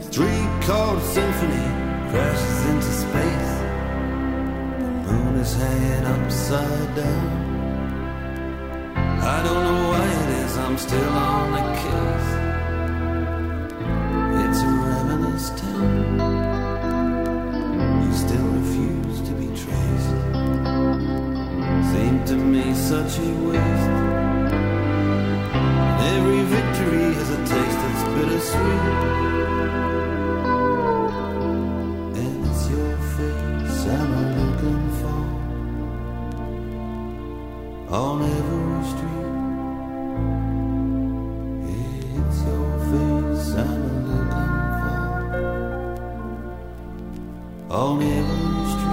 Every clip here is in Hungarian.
Three-chord symphony crashes into space. The moon is hanging upside down. I don't know why it is, I'm still on the case. It's a ravenous town. You still refuse to be traced. Seemed to me such a waste. And every victory has a taste that's bittersweet. On every street, it's your face I'm looking for. On every street.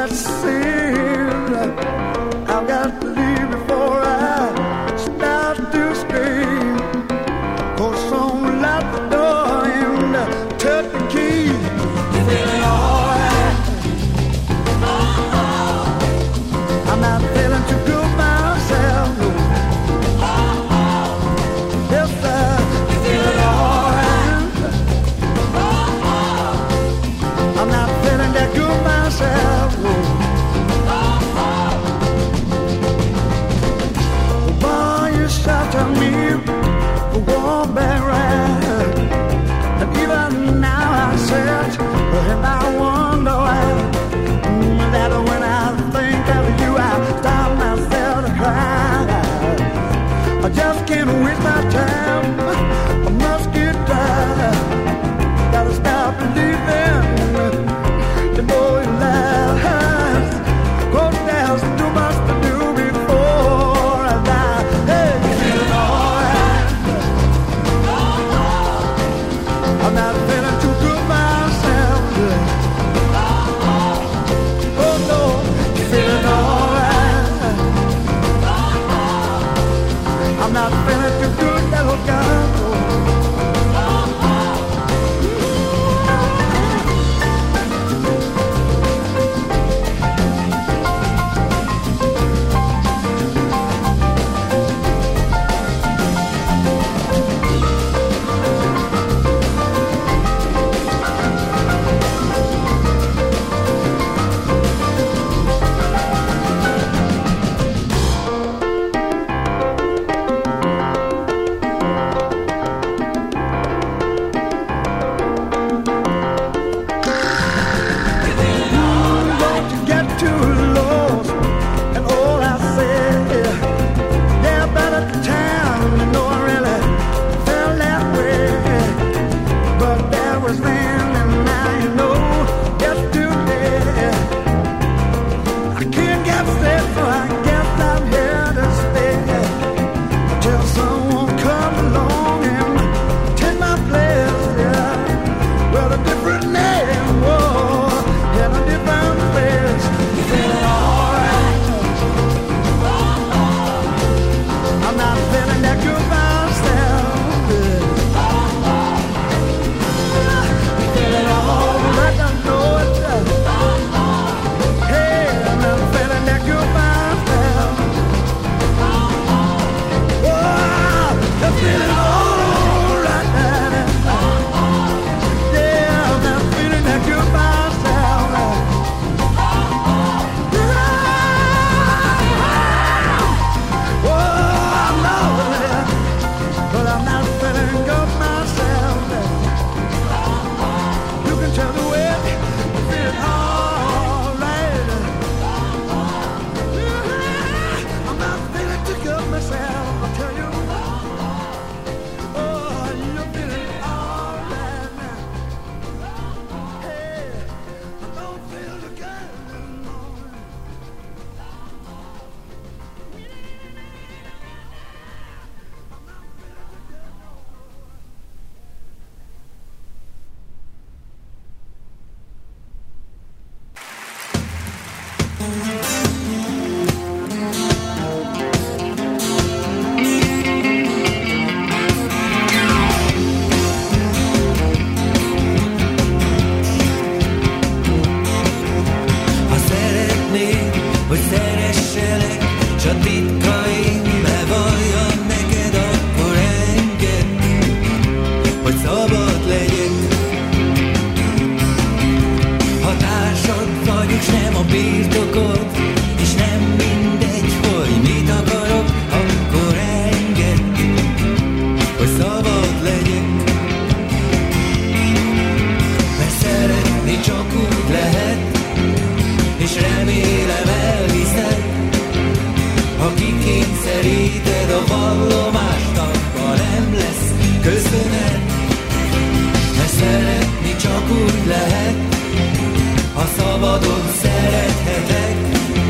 that sin. I've got to leave before I start to scream. Cause someone locked the door and took the key. Feeling alright. I'm not feeling too good myself. No. Yes, I'm feeling alright. I'm not feeling that good myself. No. Boy, you shot at me for one bad ride. And even now I search and I wonder why. That when I think of you, I stop myself to cry. I just can't waste my time. I must get tired. Gotta stop believing the boy lies. Cause there's too much to do before I die. Hey, feeling alright. I'm not feeling too good myself. Oh no, feeling alright. I'm not feeling too good, little girl. Csak úgy lehet, ha szabadon szerethetek.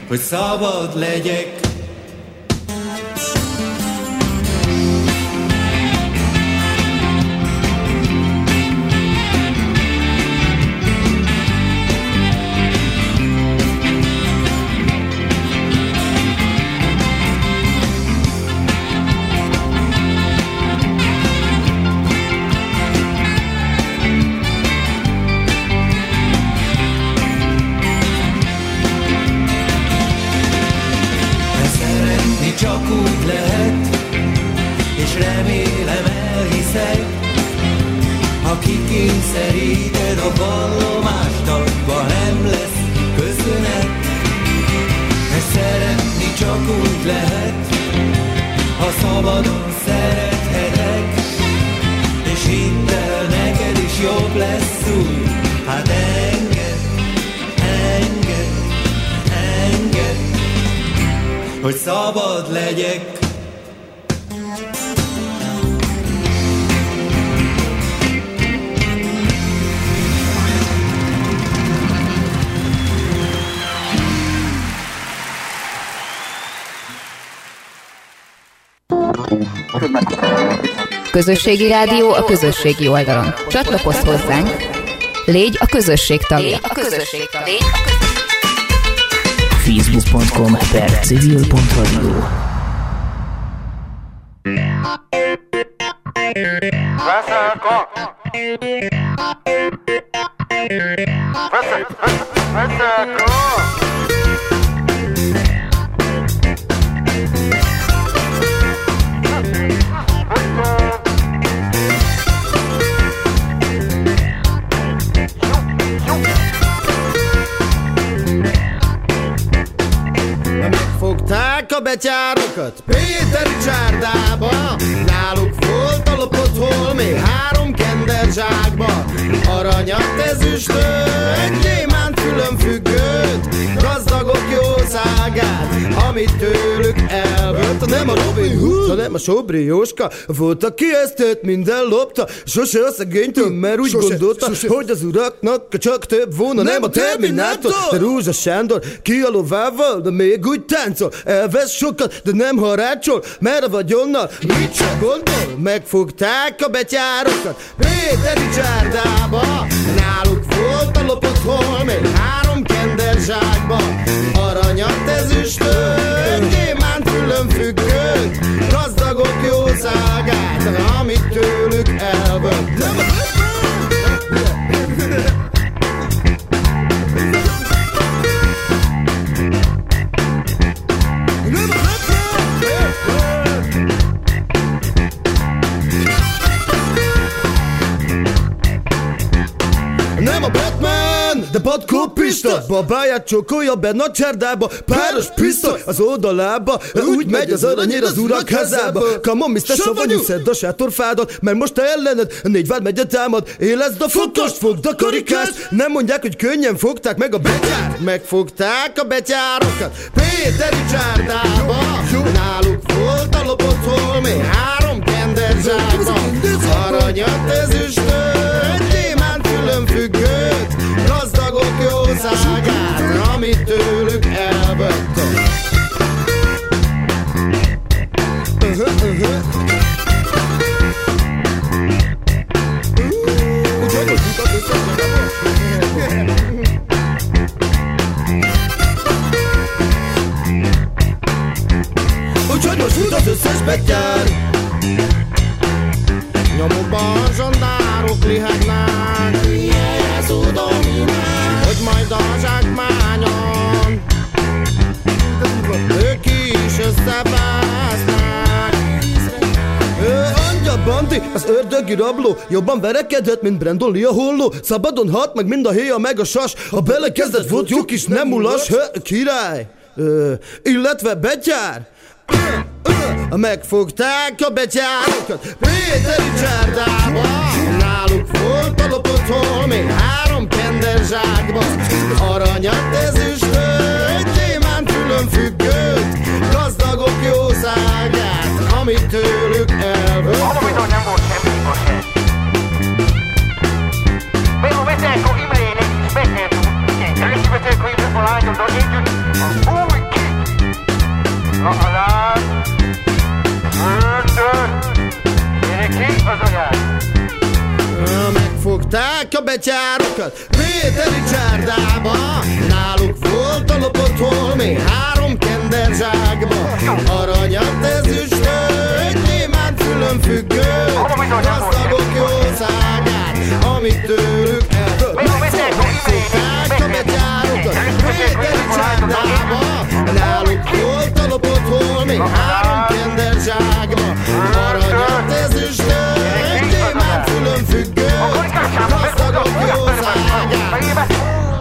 hogy szabad legyek. Csak úgy lehet, és remélem elhiszek, ha kikényszeríted a vallomást, abban nem lesz köszönet. Mert szeretni csak úgy lehet, ha szabadon szerethetek, és hidd el, neked is jobb lesz úgy. Hát engedd, engedd, engedd, hogy szabad legyek. Közösségi rádió a közösségi oldalon. Csatlakozz hozzánk, légy a közösség tagja. facebook.com/civil.radio. Fogták a betyárokat Péteri csárdába, náluk volt a lopott holmi 3 kenderzsákba. Aranyat, ezüstöt, gyémánt fülönfüggőt, gazdagok jószágát, amit tőlük elvett. Nem a Robin Hood, hanem a Sobri Jóska volt, aki ezt minden lopta, sose a szegénytől, mert úgy gondolta, hogy az uraknak csak több volna. Nem a Terminátor, de Rózsa Sándor ki a lovával, de még úgy táncol. Elvesz sokat, de nem harácsol, mert a vagyonnal mit csak gondol. Megfogták a betyárokat Péteri csárdába, náluk volt a lopott holmi 3 kenderzsákba. Aranyat, ezüstöt, gyémánt fülönfüggőt, gazdagok jószágát, amit tőlük elvett. Nem a Batman, de patkópista, babáját csókolja benne a csárdába, páros pisztoly az oldalába, úgy megy az aranyér az urak házába. Come on, Mr. Savanyú, szedd a sátorfádat, mert most te ellened 4 vármegye támad. Éleszd a fokost, fogd a karikást, nem mondják, hogy könnyen fogták meg a betyárt. Megfogták a betyárokat Péteri csárdába, náluk volt a lopott holmi 3 kenderzsákba. Aranyat, ezüstöt, gyémánt fülönfüggőt, gazdagok jószágát, amit tőlük elvett. Úgyhogy most fut az összes betyár, nyomokban zsandárok lihetnek, hogy majd a zsákmányon ők is összevesznek. Angya Bandi, az ördögi rabló, jobban verekedett, mint Brandon Lee a holló. Szabadon halt meg mind a héja meg a sas, ha belekezdett volt jó kis nem mulas, király, illetve betyár. Megfogták a betyárokat Péteri csárdába, náluk volt a lopott holmi 3 kenderzsákba. Aranyat, ezüstöt, gyémánt fülönfüggőt, gazdagok jószágát, amit tőlük elvett. Valamintől nem volt semmi hiba se. Például Vetelko Imrének is bekerült, igen, keresztül Vetelko Imrének a lányomról együtt, az új Megfogták a betyárokat Péteri csárdába, náluk volt a lopott holmi 3 kenderzsákba. Aranyat, ezüstöt, gyémánt fülön függő, gazdagok jószágát, amit tőlük eltölt. Megfogták a betyárokat Péteri csárdába, náluk volt a lopott holmi 3 kenderzsákba. Aranyat, ezüstöt, gyémánt fülön függő, gazdagok jószágát.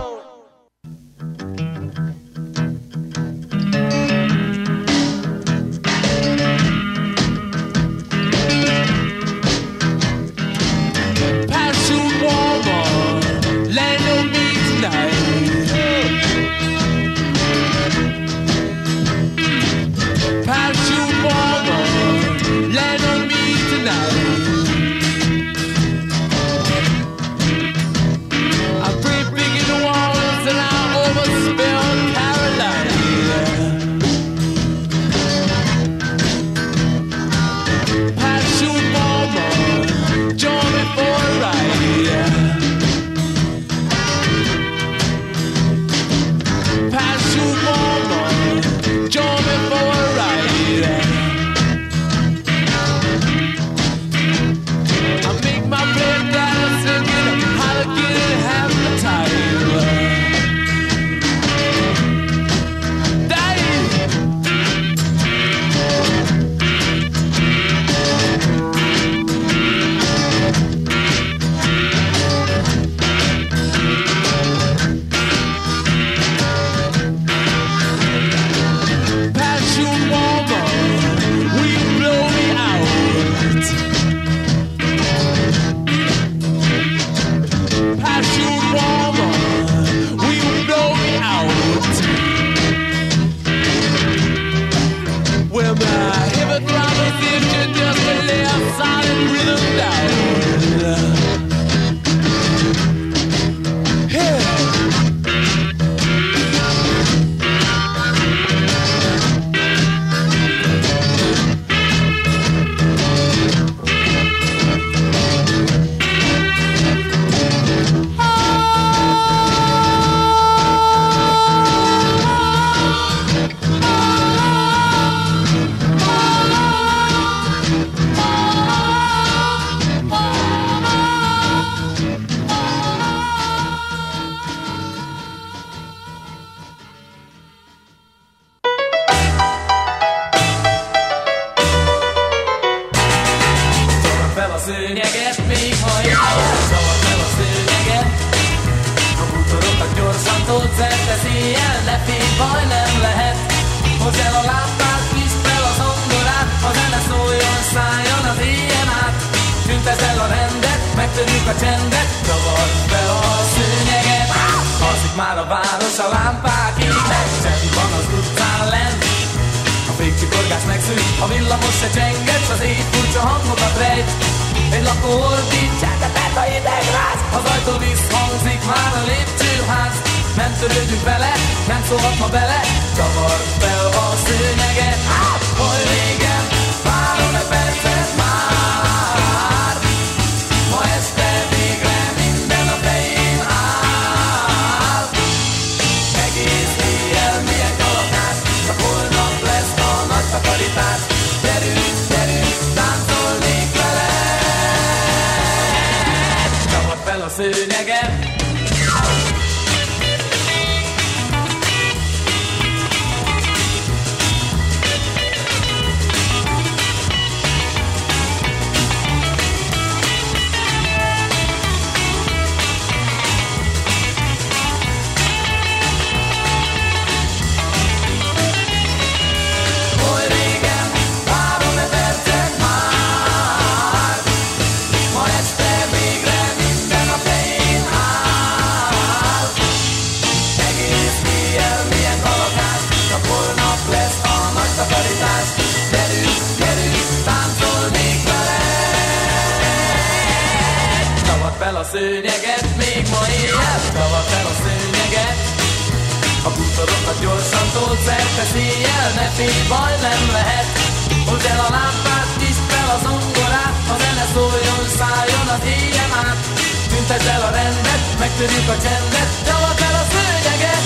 szőnyeget, még ma éjjel tavad fel a szőnyeget. A bútorokat gyorsan tolt szerte széjjel, ne félj, baj nem lehet. Hozd el a lámpát, nyisd fel a zongorát, a zene szóljon, szálljon az éjjel át. Tüntesd el a rendet, megtörjük a csendet, csavard el a szőnyeget.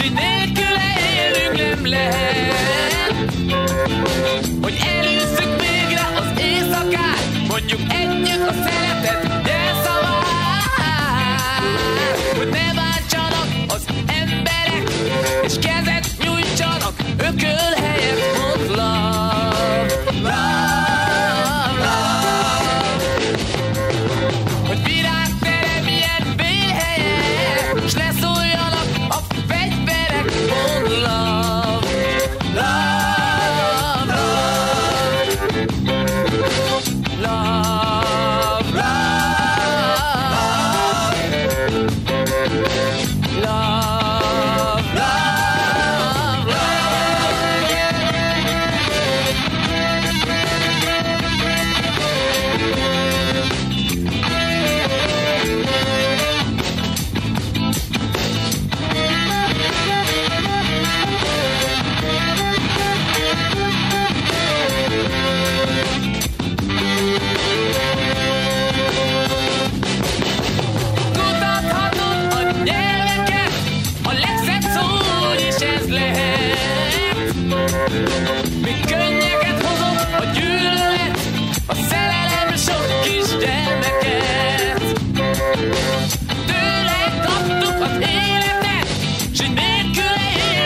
hogy nélküle élünk nem lehet. Hogy elűzzük végre az éjszakát, mondjuk együtt a szeretet jelszavát. Hogy ne váltsanak az emberek, és kezet nyújtsanak ököl helyett. Mond love, love, love. Hogy virág teremjen vélhelye, s leszóljanak a fegyverek. Mond love, love, love. Love, love, love. Love, love, kutathatod a nyelveket, a legszebb szó is ez lehet.